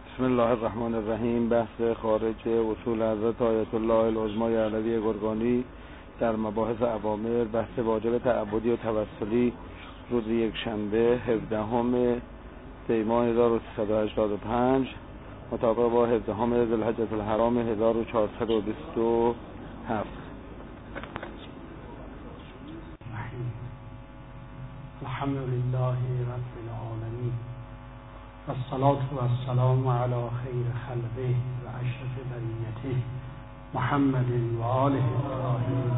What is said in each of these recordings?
بسم الله الرحمن الرحیم. بحث خارج اصول حضرت آیت الله العظمی علوی گرگانی در مباحث اوامر، بحث واجب تعبدی و توسلی، روز یک شنبه 17 دی ماه 1385 مطابق با 17 ذوالحجة الحرام 1427. الحمد لله رب العالمین والصلاة والسلام علی خیر خلقه و اشرف بریته محمد و آله الطاهرین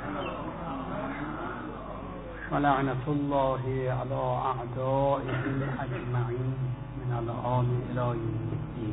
و لعنت الله علی اعدائهم اجمعین من الآن الی یوم الدین.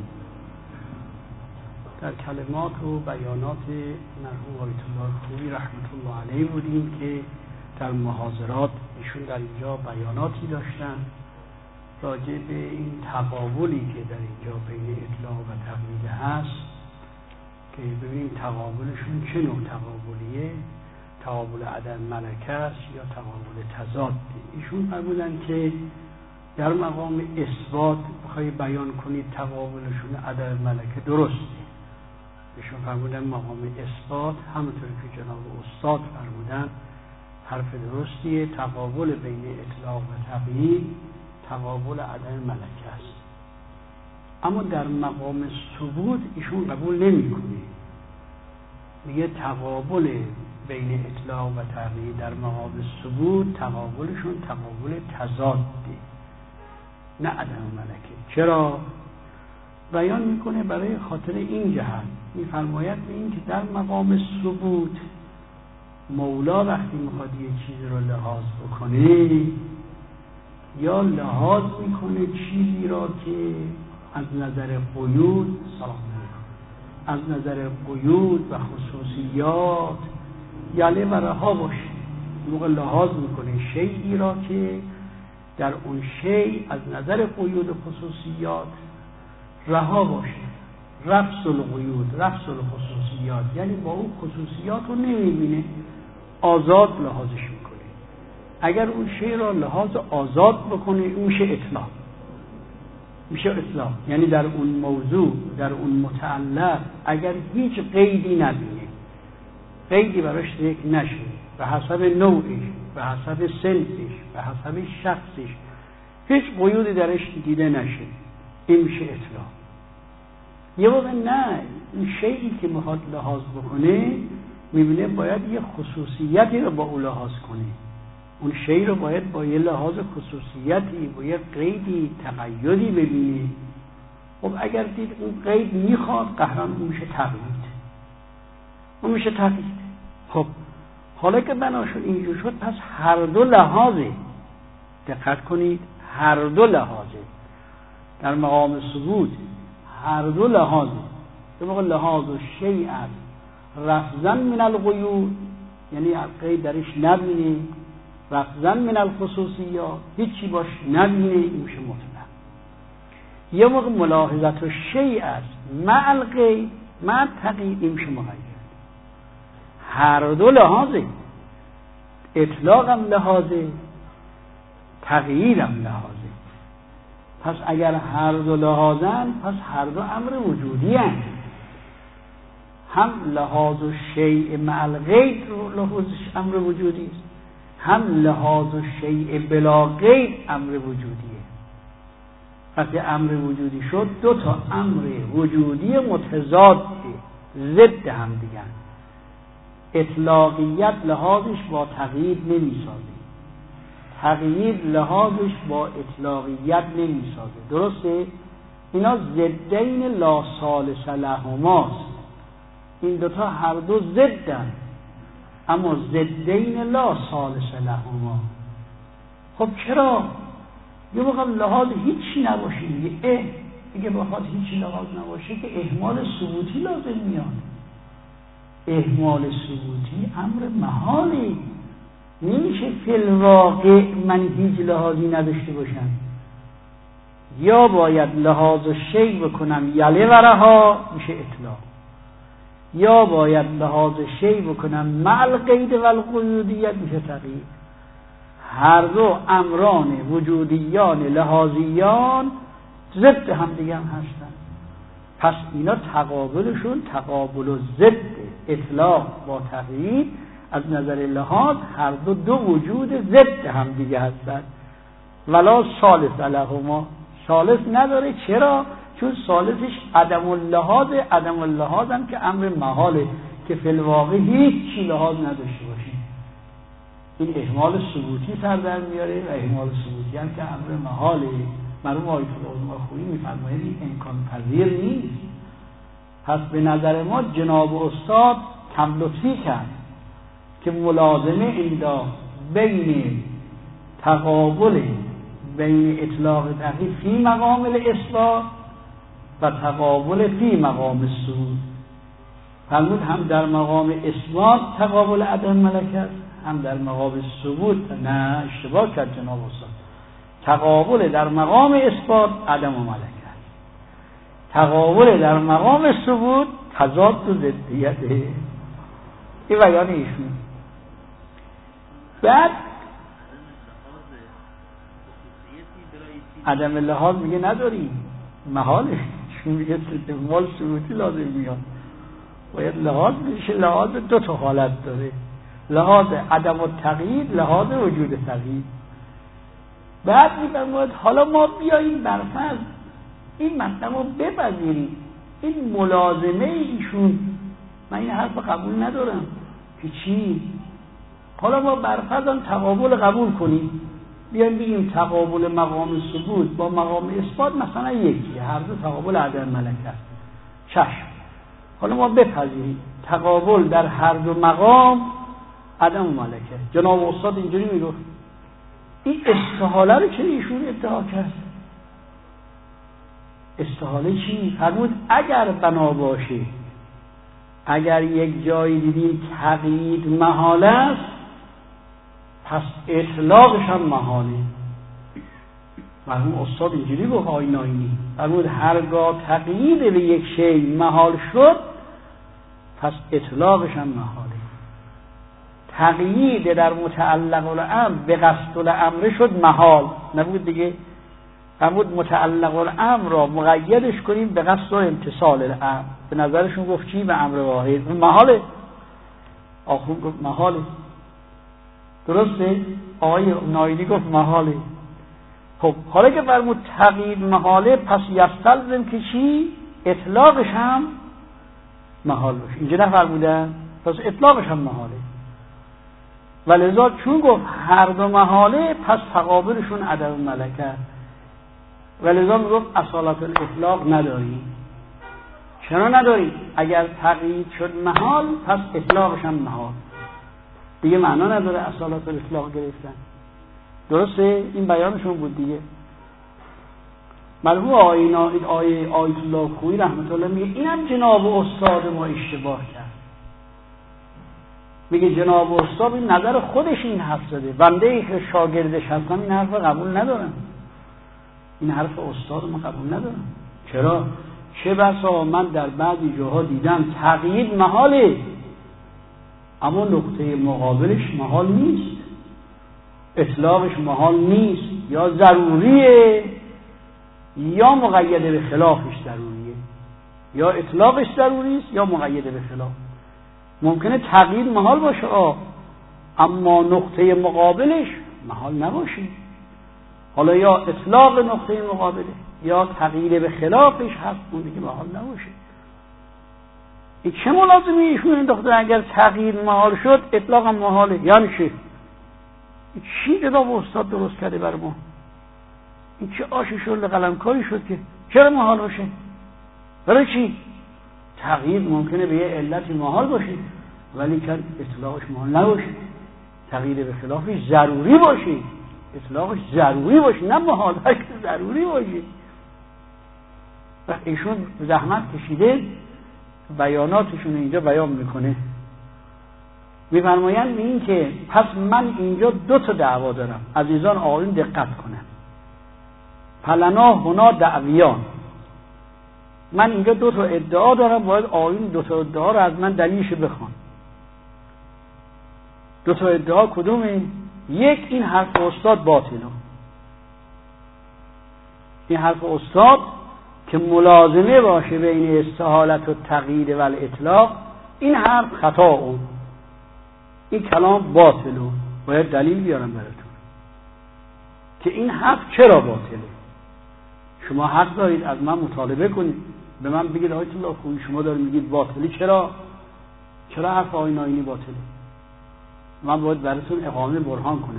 در کلمات و بیانات مرحوم آیت الله خویی رحمت الله علیه بودیم که در محاضرات ایشون در اینجا بیاناتی داشتن راجع به این تقابلی که در اینجا بین اطلاع و تقلید هست که ببینیم تقابلشون چه نوع تقابلیه، تقابل عدم ملکه است یا تقابل تضاد. ایشون فرمودن که در مقام اثبات بخوای بیان کنید تقابلشون عدم ملکه درسته. ایشون فرمودن مقام اثبات همونطور که جناب استاد فرمودن حرف درستیه، تقابل بین اطلاق و تقیید تقابل عدم ملکه است. اما در مقام ثبوت ایشون قبول نمی‌کنه، میگه تقابل بین اطلاق و تقیید در مقام ثبوت تقابلشون تقابل تضاده نه عدم ملکه. چرا؟ بیان میکنه برای خاطر این جهت، میفرماید به این که در مقام ثبوت مولا وقتی میخواد یه چیزی رو لحاظ بکنه یا لحاظ میکنه چیزی را که از نظر قیود از نظر قیود و خصوصیات یله و رها باشه. موقع لحاظ میکنه شیئی را که در اون شیء از نظر قیود و خصوصیات رها باشه، رفض القیود رفض الخصوصیات، یعنی با اون خصوصیات رو نمیبینه، آزاد لحاظش میکنه. اگر اون شیء را لحاظ آزاد بکنه اون میشه اطلاق، میشه اطلاق، یعنی در اون موضوع در اون متعلق اگر هیچ قیدی نبینه، قیدی براش ذکر نشه به حسب نوعش، به حسب سنفش، به حسب شخصش، هیچ قیودی درش دیده نشه، این میشه اطلاق. یه موقع نه، این شیئی که میخواد لحاظ بکنه میبینه باید یه خصوصیتی رو با اون لحاظ کنه، اون شیء رو باید با یه لحاظ خصوصیتی با یه قیدی تقیدی ببینه. خب اگر دید اون قید میخواد قهران اون میشه تقیید، اون میشه تقیید. خب حالا که بناشون اینجور شد پس هر دو لحاظه، دقت کنید، هر دو لحاظه در مقام ثبوت، هر دو لحاظه. به موقع لحاظ و شیء است رفضاً من القیود، یعنی قید درش نبینه، رفضاً من الخصوصیات هیچی باش نبینه، این میشه مطلق. یه موقع ملاحظت و شیء است مع القید مع تقیید، این میشه مقید. هر دو لحاظه، اطلاق هم لحاظه، تقیید هم لحاظه. پس اگر هر دو لحاظن پس هر دو امر وجودی هست، هم لحاظ و شیء مع القید لحاظش امر وجودی است، هم لحاظ و شیء بلا قید امر وجودیه. وقتی امر وجودی شد دو تا امر وجودی متضاد ضد هم دیگر. اطلاقیت لحاظش با تقیید نمیسازه، تقیید لحاظش با اطلاقیت نمیسازه. درسته؟ اینا ضدین لا ثالث لهماست، این دوتا هر دو ضدن اما ضدین لا ثالث لهما. خب چرا؟ یه موقع لحاظ هیچی نباشه، دیگه بخواد هیچی لحاظ نباشه که اهمال ثبوتی لازم میاد. اهمال ثبوتی امر محالی، نمیشه فی الواقع من هیچ لحاظی نداشته باشم، یا باید لحاظ شیء بکنم یله و رها میشه اطلاق، یا باید لحاظ شیء بکنم مع القید و القیودیت میشه تقیید. هر دو امران وجودیان لحاظیان ضد هم دیگه هم هستن. پس اینا تقابلشون تقابل و ضد اطلاق با تقیید از نظر لحاظ هر دو وجود ضد هم دیگه هستن. ولا ثالث لهما، ثالث نداره. چرا؟ چون ثالثش عدم اللحاظ. عدم اللحاظ هم که امر محاله که فی الواقع هیچ چی لحاظ نداشته باشه. این احمال ثبوتی سر در میاره و احمال ثبوتی هم که امر محاله. مرحوم آیت الله خویی میفرماید این امکان پذیر نیست. پس به نظر ما جناب استاد کم لطفی کرد که ملازمه اینجا بین تقابل بین اطلاق تقیید فی مقام الاثبات و تقابل فی مقام الثبوت. فرمود هم در مقام اثبات تقابل عدم ملکت، هم در مقام ثبوت. نه، اشتباه کرد جناب استاد. تقابل در مقام اثبات عدم ملکت، تقابل در مقام ثبوت تضاد و ضدیته. این بیان ایشون. بعد عدم لحاظ میگه نداریم، محاله. چون میگه مال ثبوتی لازم میاد، باید لحاظ میشه. لحاظ دو تا حالت داره، لحاظ عدم التقیید، لحاظ وجود تقیید. بعد میفرماید حالا ما بیاییم برفرض این مطلب رو بپذیریم. این ملازمه ایشون، من این حرف قبول ندارم که چی؟ حالا ما برفرض تقابل قبول کنیم، بیایم بگیم تقابل مقام ثبوت با مقام اثبات مثلا یکیه، هر دو تقابل عدم ملکت. چشم. حالا ما بپذیریم تقابل در هر دو مقام عدم ملکت. جناب استاد اینجوری میگفت. این استحاله رو چه ایشون ادعا کرد؟ استحاله چی؟ فرمود اگر بنا باشه، اگر یک جایی دیدیم تقیید محاله است، پس اطلاقش هم محاله. مرحوم استاد اینجوری گفت آیناینی. فرمود هرگاه تقیید به یک شی محال شد، پس اطلاقش هم محاله. تقیید در متعلق الامر به قصد الامر شد محال، نبود دیگه. فرمود متعلق الامر را مقیدش کنیم به قصد و امتصال الامر. به نظرشون گفت چی؟ به امر واحد. محاله. آخون گفت محاله. درسته؟ آقای نایدی گفت محاله. خب حالا که فرمود تقیید محاله، پس یستلزم که چی؟ اطلاقش هم محال باشه. اینجا نفرمودن؟ پس اطلاقش هم محاله. ولذا چون گفت هر دو محاله، پس تقابلشون عدم ملکت. ولذا میگفت اصالت الاطلاق نداریم. چرا نداریم؟ اگر تقیید شد محال، پس اطلاقش هم محال. دیگه معنا نداره اصالت الاطلاق گرفتن. درسته؟ این بیانشون بود دیگه. مرحوم آیت الله خویی رحمت الله میگه اینم جناب استاد ما اشتباه کرد. میگه جناب استاد این نظر خودش این حرف زده، بنده که شاگردش هستم این حرف قبول ندارم. این حرف استاد ما قبول ندارم. چرا؟ چه بسا من در بعضی جاها دیدم تقیید محاله، اما نقطه مقابلش محال نیست، اطلاقش محال نیست، یا ضروریه یا مقیده به خلافش ضروریه، یا اطلاقش ضروری است یا مقیده به خلاف. ممکنه تقیید محال باشه اما نقطه مقابلش محال نباشه. حالا یا اطلاق نقطه مقابله یا تقیید به خلافش هست، اون دیگه محال نباشه. این چه ملازمه ایشون انداخته؟ اگر تقیید محال شد اطلاق هم محاله. یعنی چی جناب استاد درست کرده بر ما؟ این چه آش شل قلمکاری شد که چرا محال باشه؟ برای چی؟ تقیید ممکنه به یه علتی محال باشه ولی که اطلاقش محال نباشه. تقیید به خلافش ضروری باشه، اطلاقش ضروری باشه، نه محال باشه، ضروری باشه. و ایشون زحمت کشیده بیاناتشون اینجا بیان میکنه. میفرمایند این که پس من اینجا دو تا دعوا دارم، عزیزان آقایون دقت کنن. فلنا هنا دعویان، من اینجا دو تا ادعا دارم، باید آقایون دو تا ادعا رو از من دلیلش بخوان. دو تا ادعا کدومه؟ یک، این حرف استاد باطله. این حرف استاد که ملازمه باشه بین استحالت و تقیید و الاطلاق، این حرف خطا اون، این کلام باطله. باید دلیل بیارم براتون که این حرف چرا باطله. شما حق دارید از من مطالبه کنید، به من بگید آیت الله خویی شما دارید میگید باطله، چرا حرف آقای ناینی باطله؟ من باید براتون اقامه برهان کنم.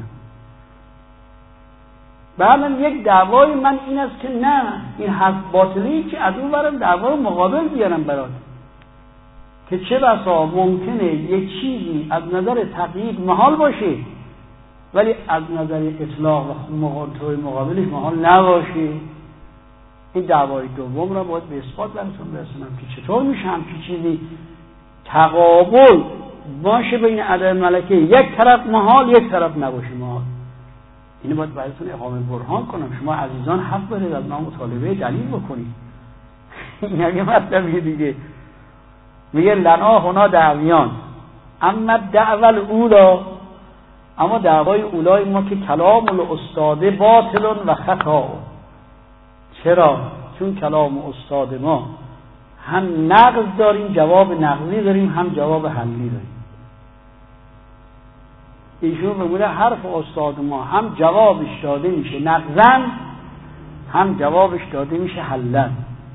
بعدم یک دعوای من این است که نه این حرف باطلی که از اون برم دعوای مقابل بیارم برات، که چه بسا ممکنه یک چیزی از نظر تقیید محال باشه ولی از نظر اطلاق و مقابلش محال نباشه. این دعوای دوم را باید به اثبات براتون برسونم که چطور میشه همچین چیزی تقابل باشه بین عدم ملکه، یک طرف محال یک طرف نباشه محال. اینو باید براتون اقامه برهان کنم. شما عزیزان حق دارید از من مطالبه دلیل بکنید. این یه مطلبی دیگه. میگه لنا هنا دعویان اما دعوال اولا، اما دعوای اولای ما که کلام الاستاد باطل و خطا. چرا؟ چون کلام استاد ما هم نقض داریم، جواب نقضی داریم، هم جواب حلی داریم. ایشون بگوله حرف استاد ما هم جوابش داده میشه نقضاً، هم جوابش داده میشه حلاً.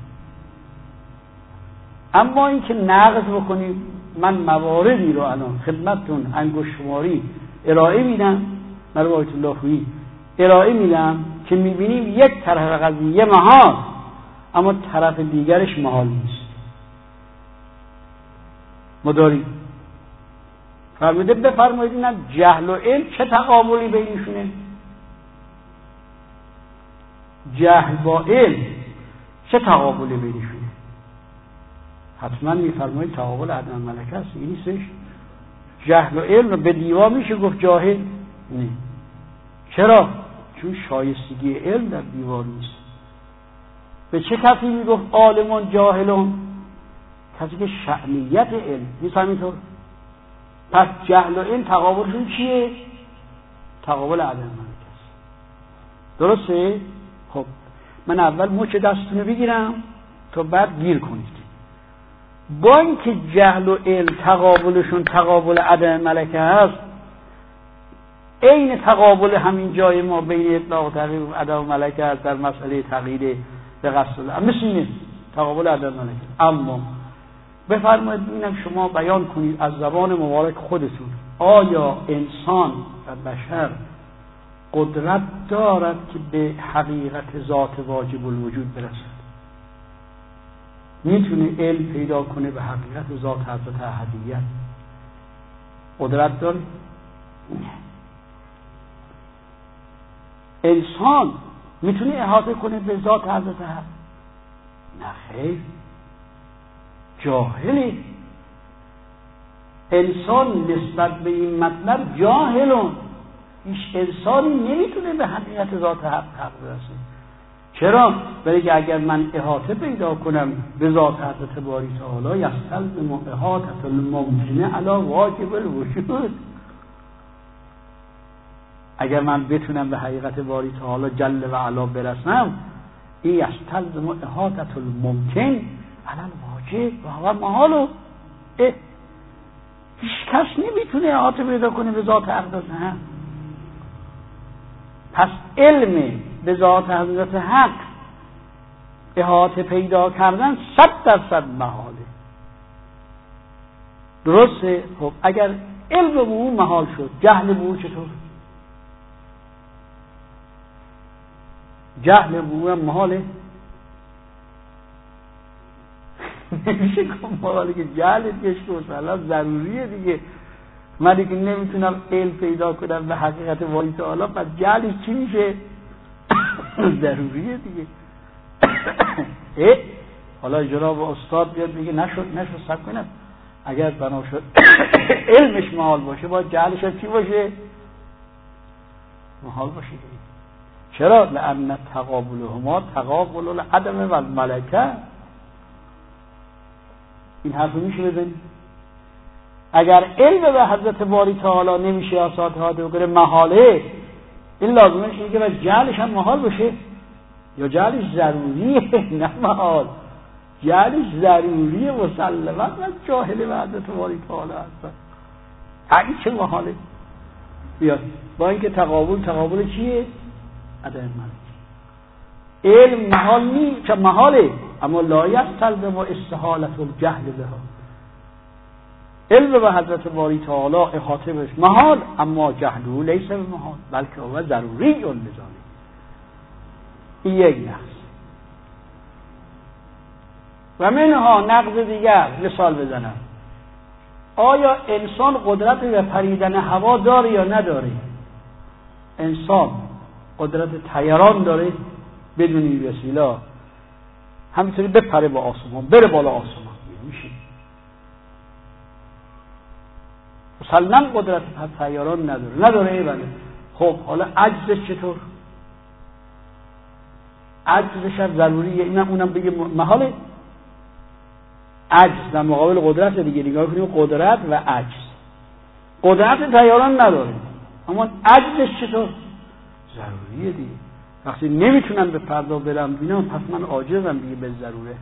اما این که نقض بکنیم، من مواردی رو الان خدمتتون انگشت‌شماری ارائه میدم، من آیت الله خویی ارائه میدم که میبینیم یک طرف قضیه محال اما طرف دیگرش محال نیست. مداری فرموده بفرمایید نه جهل و علم چه تقابلی بینشونه؟ جهل با علم چه تقابلی بینشونه؟ حتما میفرمایید تقابل عدم ملکه است. این نیستش. جهل و علم رو به دیوار میشه گفت جاهل؟ نه. چرا؟ چون شایستگی علم در دیوار نیست. به چه کسی میگفت عالمون جاهلون؟ کسی که شأنیت علم نیست. همینطور پس جهل و علم تقابلشون چیه؟ تقابل عدم ملکه است. درسته؟ خب من اول مچ دستتون رو بگیرم تا بعد گیر کنید. با اینکه جهل و علم تقابلشون تقابل عدم ملکه هست، عین تقابل همین جای ما بین اطلاق و تقیید و عدم ملکه هست در مسئله تقیید به قصد الله، مثل اینه تقابل عدم ملکه. اما بفرمایید ببینم شما بیان کنید از زبان مبارک خودتون، آیا انسان و بشر قدرت دارد که به حقیقت ذات واجب الوجود برسد؟ میتونه علم پیدا کنه به حقیقت ذات حضرت احدیت؟ قدرت داره؟ نه. انسان میتونه احاطه کنه به ذات حضرت حق؟ نه خیر، جاهله. انسان نسبت به این مطلب جاهلون. هیچ انسانی نمیتونه به حقیقت ذات حق برسه. چرا؟ برای که اگر من احاطه پیدا کنم به ذات حضرت باری تعالی، یستلزم احاطة الممکنه علی واجب الوجود. اگر من بتونم به حقیقت باری تعالی جل و علا برسم، این یستلزم احاطة الممکن علی الواجب و هو محال. هیچ کس نمیتونه احاطه پیدا کنه به ذات حضرت حق. پس علم به ذات حضرت حق احاطه پیدا کردن 100% محاله. درسته؟ خب اگر علم به اون محال شد، جهل به اون چطور؟ جهل به اون محاله؟ نمیشه کن محاله که جهل دیگه مثلا ضروریه دیگه. من دیگه نمیتونم علم پیدا کنم به حقیقت والی تعالی، پس جهلش چی میشه؟ ضروریه دیگه. حالا جناب استاد بیاد بگه نشد سب کنم، اگر بنا شد علمش محال باشه باید جهلش هم چی باشه؟ محال باشه دیگه. چرا؟ لأن تقابلهما تقابل العدم و الملکه. این حرف میشه بزنی؟ اگر علم به حضرت باری تعالی نمیشه اساطه ها بگره محاله، این لازمه اینه که جهلش هم محال باشه. یا جهلش ضروریه نه محال، جهلش ضروریه مسلماً من جاهل وحدت باری تعالی هستم. این چه محاله؟ بیاد با اینکه تقابل چیه؟ عدم ملک. علم محال نیست، چه محاله، اما لا یستلزم استحالة الجهل بها. علم به حضرت باری تعالی احاطه بهش محال، اما جهله لیس بمحال بلکه هو ضروری لذالک. این یک نقص. و منها نقض دیگر مثال بزنم. آیا انسان قدرت به پریدن هوا داره یا نداره؟ انسان قدرت طیران داره بدون این وسیله، همینطوری بپره با آسمان، بره بالا آسمان، میشه. مسلم قدرت طیران نداره بله. خب حالا عجزش چطور؟ عجزش هم ضروریه، اونم بگه محاله. عجز در مقابل قدرت دیگه، نگاه کنیم قدرت و عجز. قدرت طیران نداره اما عجزش چطور؟ ضروریه دیگه. وقتی نمیتونم به فردا برم بینم پس من عاجزم دیگه به ضروره.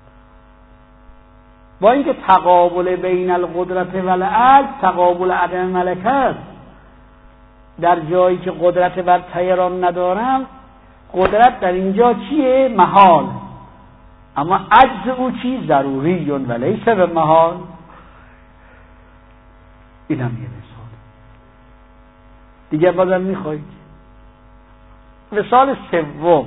با اینکه تقابل بین القدرت و العجز تقابل عدم ملکت، در جایی که قدرت بر طیران ندارم قدرت در اینجا چیه؟ محال، اما عجز او چی؟ ضروری و لیس به محال. اینم یه مثال دیگه. بازم میخواید مثال سوم،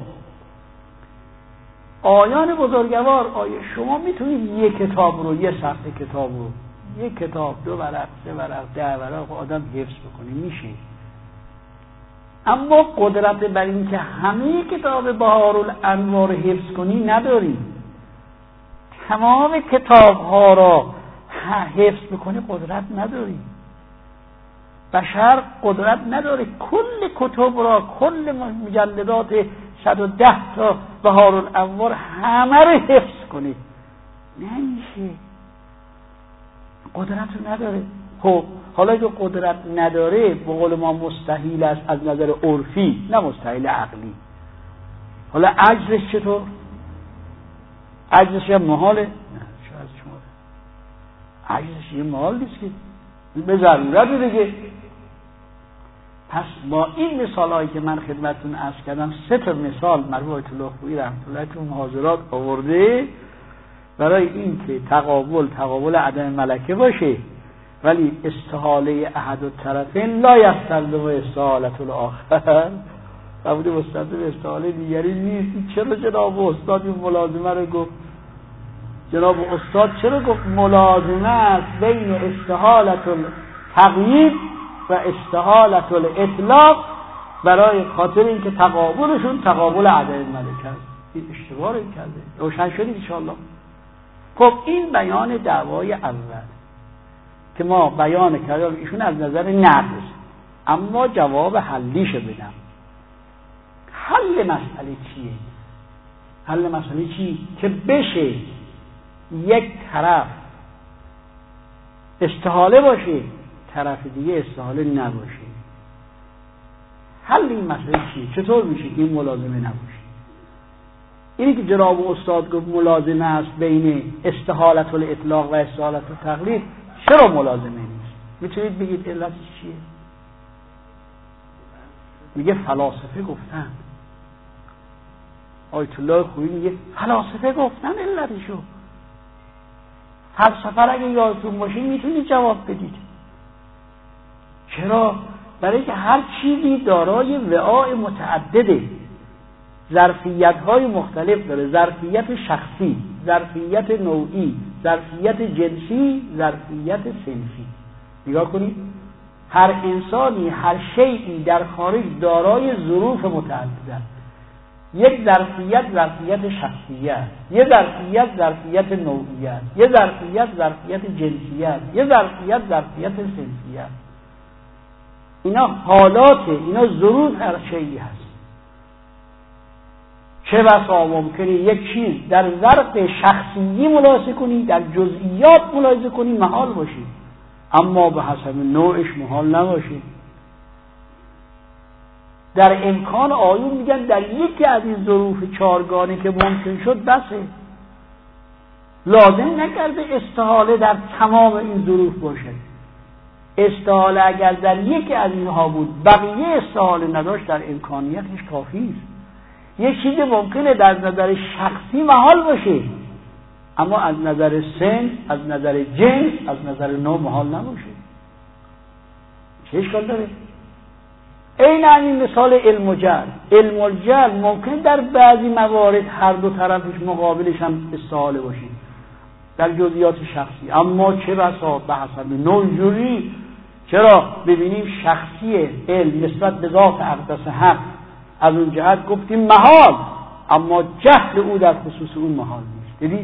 آیان بزرگوار. آیا شما میتونید یک کتاب رو، یه صفحه کتاب رو، یک کتاب 2 ورق 3 ورق 10 ورق آدم حفظ بکنه؟ میشه، اما قدرت بر این که همه کتاب بهارالانوار حفظ کنی نداری. تمام کتاب ها را حفظ بکنی قدرت نداری. بشر قدرت نداره کل کتب را، کل مجلدات 110 تا بهارالانوار همه را حفظ کنی، نمیشه، قدرت رو نداره. خب حالا که قدرت نداره به قول ما مستحیل است از نظر عرفی، نه مستحیل عقلی. حالا عجزش چطور؟ عجزش یه محاله؟ نه چه عجزش محاله؟ عجزش یه محال نیست که، به ضرورت دیگه. پس با این مثال هایی که من خدمتتون عرض کردم 3 تا مثال مرحوم آیت الله خویی رحمة الله تو محاضرات آورده برای این که تقابل عدم ملکه باشه، ولی استحاله احد الطرفین لا یستلزم استحالة الاخر. قبول مستلزم استحاله دیگری نیست. چرا جناب استاد این ملازمه رو گفت؟ جناب استاد چرا گفت ملازمه است بین استحالة التقیید و استحالة الاطلاق؟ برای خاطر اینکه تقابلشون تقابل عدم ملکه است. این اشتباه کرده. روشن شدید ان شاء الله. خب این بیان دعوای اول که ما بیان کردیم ایشون از نظر نقض، اما جواب حلیش بدم. حل مسئله چیه؟ حل مسئله چی؟ که بشه یک طرف استحاله باشه، طرف دیگه استحاله نباشه. حل این مسئله چیه؟ چطور میشه که این ملازمه نباشه؟ اینی که جناب استاد گفت ملازمه است بین استحالة الاطلاق و استحالة التقلید، چرا ملازمه نیست؟ میتونید بگید علتش چیه؟ میگه فلاسفه گفتن. آیت الله خویی میگه فلاسفه گفتن علتشو. فلسفه اگه یادتون باشه میتونید جواب بدید. چرا؟ برای که هر چیزی دارای وعاء متعدده، ظرفیت‌های مختلف داره. ظرفیت شخصی، ظرفیت نوعی، ظرفیت جنسی، ظرفیت صنفی. نگاه کنید، هر انسانی، هر شیئی در خارج دارای ظروف متعدده است. یک ظرفیت شخصیت، یک ظرفیت نوعیت، یک ظرفیت جنسیت، یک ظرفیت صنفیت. اینا حالاته، اینا ظروف هر شیئی هست. چه بسا ممکنه یک چیز در ظرف شخصی ملاحظه کنی، در جزئیات ملاحظه کنی محال باشی، اما به حسب نوعش محال نباشی. در امکان آیون میگن در یکی از این ظروف چارگانه که ممکن شد بسه، لازم نکرده استحاله در تمام این ظروف باشه. استحاله اگر در یکی از اینها بود بقیه استحاله نداشت در امکانیتش کافی است. یه چیز ممکنه در نظر شخصی محال باشه اما از نظر سن، از نظر جنس، از نظر نوع محال نباشه. چه اشکال داره؟ این همین مثال علم و جهل. علم و جهل ممکن در بعضی موارد هر دو طرفش مقابلش هم استحاله باشه در جزئیات شخصی، اما چه بسا به حسب نوع جوری. چرا؟ ببینیم شخصی علم نسبت به ذات اقدس حق از اون جهت گفتیم محال، اما جهل او در خصوص اون محال نیست. دیدید؟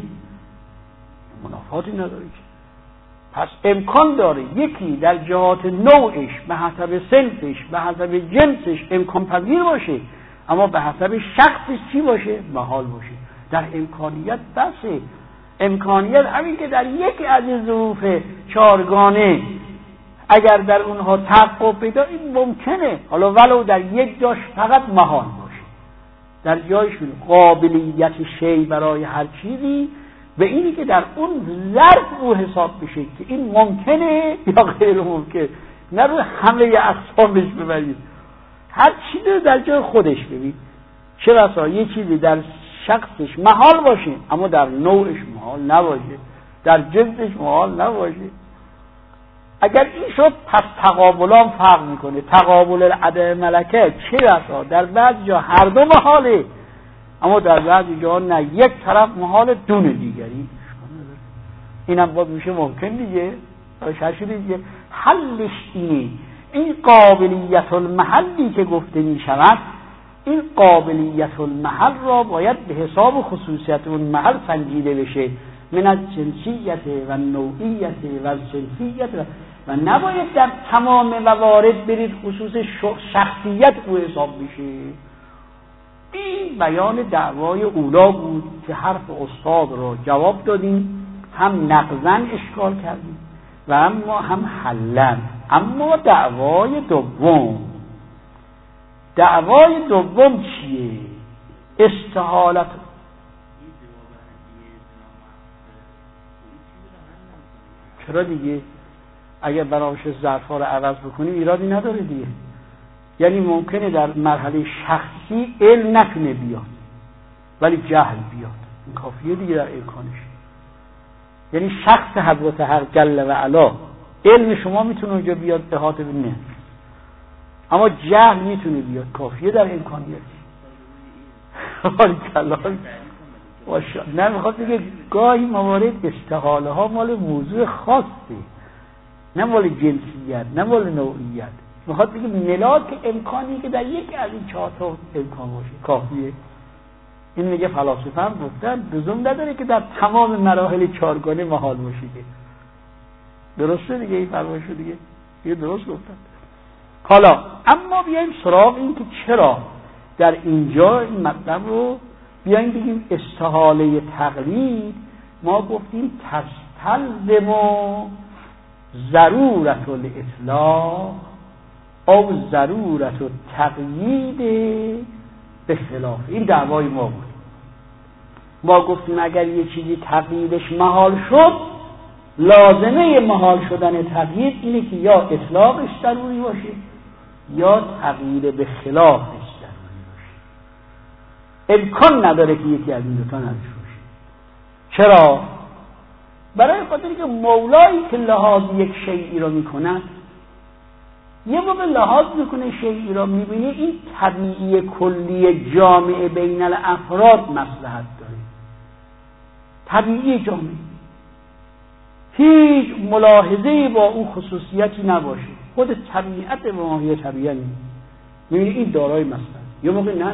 منافاتی نداره که. پس امکان داره یکی در جهات نوعش به حسب سنفش به حسب جنسش امکان پذیر باشه، اما به حسب شخصش چی باشه؟ محال باشه. در امکانیت بسه. امکانیت همین که در یکی از این ظروف چارگانه اگر در اونها تحقق پیدا این ممکنه، حالا ولو در یک جاش فقط محال باشه، در جایش قابلیت شی برای هر چیزی به اینی که در اون ظرف او حساب بشه که این ممکنه یا غیر ممکن، نه رو همه اقسامش ببرید، هر چیزی در جای خودش ببین. چه بسا یه چیزی در شخصش محال باشه اما در نوعش محال نباشه، در جنسش محال نباشه. اگر این شد پس تقابلان فرق میکنه. تقابل عدم ملکه چه بسا در بعضی جا هر دو محاله اما در بعضی جا نه، یک طرف محال دون دیگری. اینم باید میشه ممکن دیگه. دیگه حلش اینه. این قابلیت المحلی که گفته میشود، این قابلیت المحل را باید به حساب خصوصیت اون محل سنجیده بشه، من از جنسیت و نوعیت و جنسیت و نباید در تمام موارد برید خصوص شخصیت او حساب بشه. این بیان دعوای اولا بود که حرف استاد را جواب دادیم، هم نقضاً اشکال کردیم و اما هم حلاً. اما دعوای دوم چیه؟ استحالت. چرا دیگه؟ اگر بنابراش ظرف‌ها رو عوض بکنیم ایرادی نداره دیگه. یعنی ممکنه در مرحله شخصی علم نتونه بیاد ولی جهل بیاد، این کافیه دیگه در امکانش. یعنی شخص حضرت حق جل و علا علم شما میتونه اونجا بیاد احاطه بکنه اما جهل میتونه بیاد، کافیه در امکانیت. نه میخواد بگه گاهی موارد استحاله ها مال موضوع خاصه، نه مال جنسیت، نه مال نوعیت. میخواد بگه ملاک امکانی که در یک از این چهار تا امکان باشه کافیه. این میگه فلاسفه هم گفتن لزوم نداره که در تمام مراحل چارگانه محال باشه. درسته دیگه، این فرمایشو دیگه درست گفتن. حالا اما بیایم سراغ این که چرا در اینجا این مطلب رو بیایم بگیم استحاله تقلید. ما گفتیم تستلزم ضرورت الاطلاق او ضرورت تقیید به خلاف. این دعوای ما بود. ما گفتیم اگر یه چیزی تقییدش محال شد، لازمه محال شدن تقیید اینه که یا اطلاقش ضروری باشه یا تقیید به خلافش ضروری باشه. امکان نداره که یکی از این دو تا نداشته باشه. چرا؟ برای خاطری که مولایی که لحاظ یک شیئی را میکند، یه موقع لحاظ میکنه شیئی را میبینه این طبیعی کلی جامعه بین الافراد مصلحت داره، طبیعی جامعه، هیچ ملاحظه‌ای با اون خصوصیتی نباشه، خود طبیعت و ماهیت طبیعی میبینه این دارای مصلحت. یه موقع نه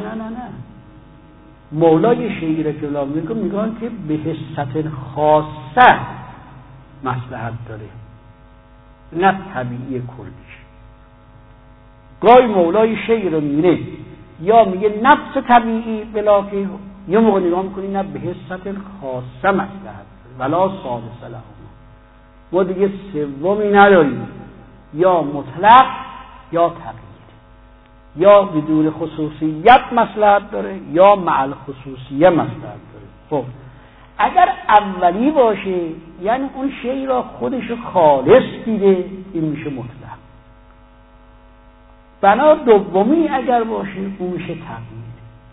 مولای شیئی را که لحاظ میگن که به حست خاصه مصلحت داره، نه طبیعی کلیش. گاهی مولای شیئی رو میبینه یا میگه نفس طبیعی بلاکه، یه موقع نگاه میکنی نه به حست خاصه مصلحت ولا ثالث لهما. ما دیگه سومی نداریم، یا مطلق یا تقیید. یا بدون خصوصیت مصلحت داره یا مع الخصوصیه مصلحت داره. خب اگر اولی باشه یعنی اون شی را خودش خالص دیده، این میشه مطلق. بنا دومی اگر باشه اون میشه تقیید.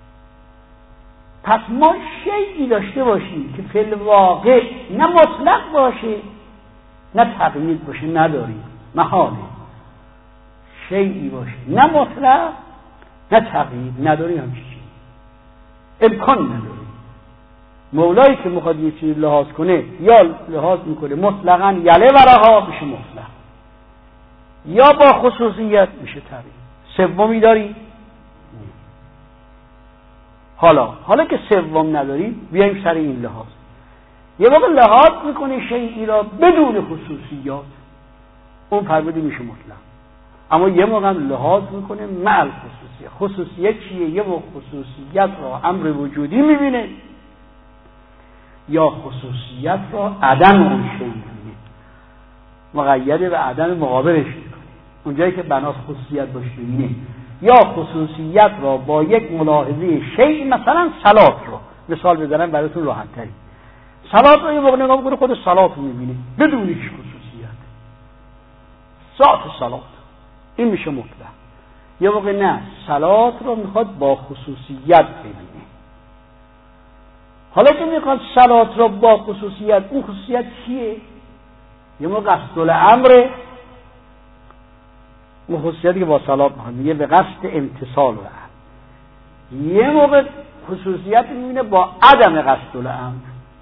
پس ما شیئی داشته باشیم که فی الواقع نه مطلق باشه نه تقیید باشه، نداریم، محاله. شیئی باشه نه مطلق نه تقیید، نداریم، همچی چیز امکان نداریم. مولایی که میخواد یه چیز لحاظ کنه یا لحاظ میکنه مطلقاً یله ورها میشه مطلق، یا با خصوصیت میشه تقیید. سومی داری؟ حالا که سوم نداری بیایم سر این لحاظ. یه موقع لحاظ میکنه شیئی را بدون خصوصیات، اون فرمودی میشه مطلق. اما یه موقع لحاظ میکنه مع الخصوصیه. خصوصیت چیه؟ یه موقع خصوصیت را امر وجودی میبینه یا خصوصیت را عدم اون شیء میبینه، مقید به عدم مقابلش میکنه. اونجایی که بناس خصوصیت باشه ببینه، یا خصوصیت را با یک ملاحظه شیء، مثلا صلات رو مثال بزنم براتون راحت تری. صلات رو یه موقع نگاه میکنه خود صلات رو میبینه بدون هیچ خصوصیت، ذات صلات، این میشه مطلق. یه موقع نه، صلات رو میخواد با خصوصیت ببینه. حالا که میخواد صلات رو با خصوصیت، اون خصوصیت چیه؟ یه موقع قصد الامر، اون خصوصیتی که با صلات میخواد میگه به قصد امتصال و امر. یه موقع خصوصیت میبینه با عدم قصد الامر،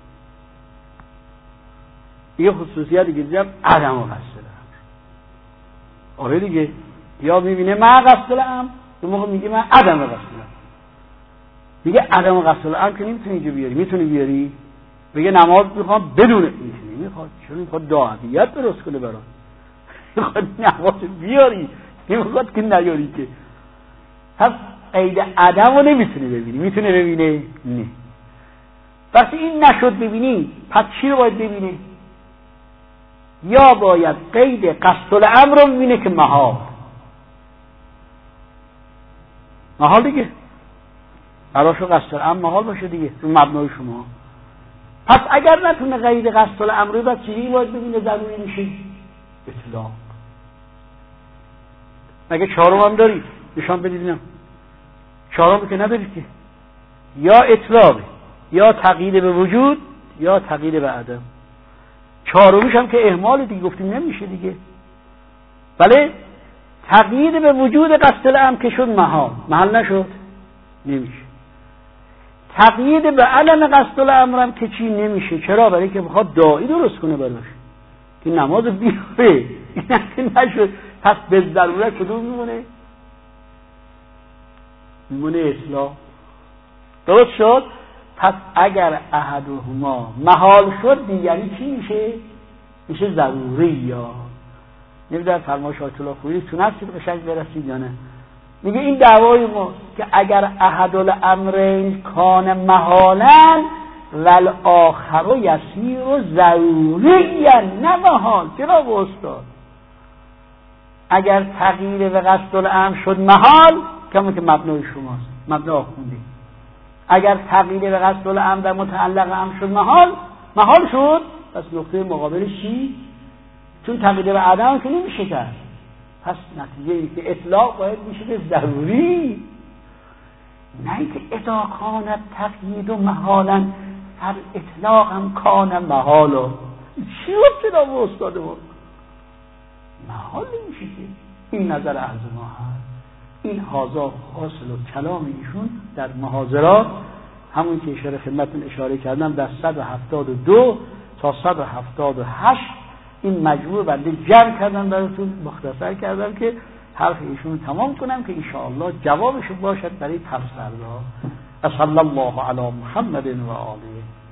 یه خصوصیتی که دیدم عدم قصد الامر. آره دیگه، یا میبینه من قصد الامر، یه موقع میگه من عدم قصد الامر. میگه عدم قصد الامر که نمیتونی اینجا بیاری، میتونی بیاری؟ بگه نماز میخوام بدون، میتونی، میخواد، چون میخواد دعویت درست کنه برات، میخواد نماز بیاری، نمیخواد که نیاری که. پس قید عدم رو نمیتونی ببینی، میتونه ببینه؟ نه. وقتی این نشد ببینی، پس چی رو باید ببینی؟ یا باید قید قصد الامر رو ببینه که محال دیگه، براشو قصد الامر محال باشه دیگه، رو مبنای شما. پس اگر نتونه قید قصد الامر رو بعد چیزی باید ببینه ضروری میشه؟ اطلاق. مگه چهارم هم دارید؟ نشان بدیدیم. چهارم که ندارید که، یا اطلاق، یا تقیید به وجود، یا تقیید به عدم. چهارمیش هم که اهمال دیگه، گفتیم نمیشه دیگه. بله، تقیید به وجود قصد الامر که شد محال نشد، نمیشه. تقیید به عدم قصد الامر هم که چی نمیشه. چرا؟ برای که بخواد داعی درست کنه براش که نماز بیاره، این که نشد. پس به ضرورت کدوم میمونه اصلاح. درست شد؟ پس اگر احدهما محال شد دیگری چی میشه؟ میشه ضروری. یا نمیدونم فرمایش آیت الله خویی تو نفسید قشنگ برسید یا نه. میگه این دعوای ما که اگر احد الامرین کان محالا والآخر یسیر ضروری نه محال. چرا به استاد؟ اگر تغییر به قصد الامر شد محال، کما که مبنای شماست، مبنا خونده. اگر تغییر به قصد الامر در متعلق امر شد محال شد، پس نقطه مقابلش چی؟ چون تغییر به عدم که نمیشه کرد، پس نتیجه این که اطلاق باید میشه به ضروری، نه اینکه اذا کانت تقیید و محالا هر اطلاق هم کان محالا. چی رو چرا به استاد ما محال نمیشه که. این نظر اهل ما هست. این حاضر حاصل و کلام ایشون در محاضرات، همون که اشاره خدمتتون اشاره کردم، در 172 تا 178 این مجموع بنده جمع کردم براتون، مختصر کردم که حرف ایشون تمام کنم که انشاءالله جوابشون باشد برای تفسیر. صلی الله علی محمد و آله.